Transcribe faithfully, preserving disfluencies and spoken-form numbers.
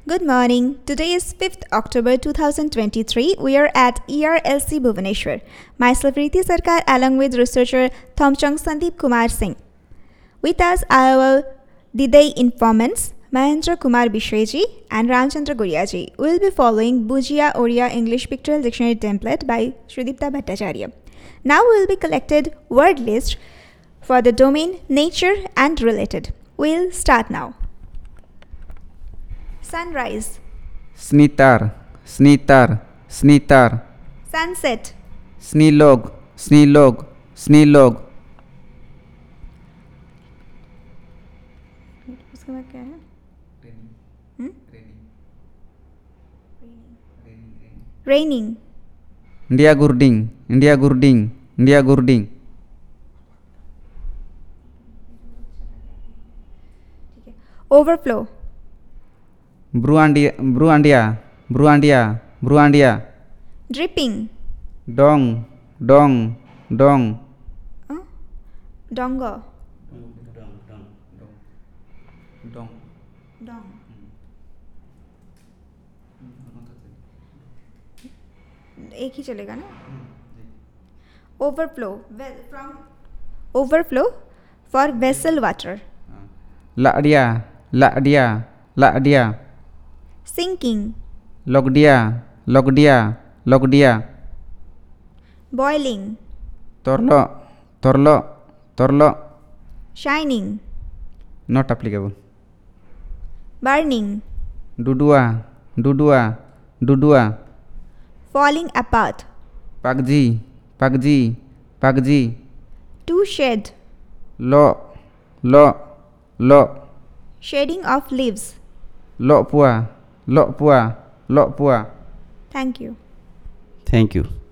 Good morning. Today is fifth October two thousand twenty-three. We are at E R L C Bhubaneswar. Myself Riti Sarkar along with researcher Thomchong Sandeep Kumar Singh. With us are our Diday informants Mahendra Kumar Bishweji and Ramchandra Guriaji. We will be following Bujia Oriya English Pictorial Dictionary template by Sridipta Bhattacharya. Now we will be collected word list for the domain nature and related. We'll start now. Sunrise, Snitar, Snitar, Snitar, sunset, Snilog, Snilog, Snilog, उसके बाद क्या है? Hmm? Raining, India Gurding, India Gurding, India Gurding, overflow, Bruandia, Bruandia, Bruandia, Bruandia, dripping, Dong, Dong, Dong, huh? Donga, Dong, dong, एक ही चलेगा ना? Overflow, well, from overflow for vessel water. Ladia, Ladia, Ladia, Sinking, Logdia, Logdia, Logdia, boiling, Torlo, Torlo, Torlo, shining, not applicable. burning, Dudua, Dudua, Dudua, falling apart, Pagji, Pagji, Pagji, to shed, Lo, Lo, Lo, shading of leaves. Lo Pua, Lo Pua, Lo Pua. Thank you. Thank you.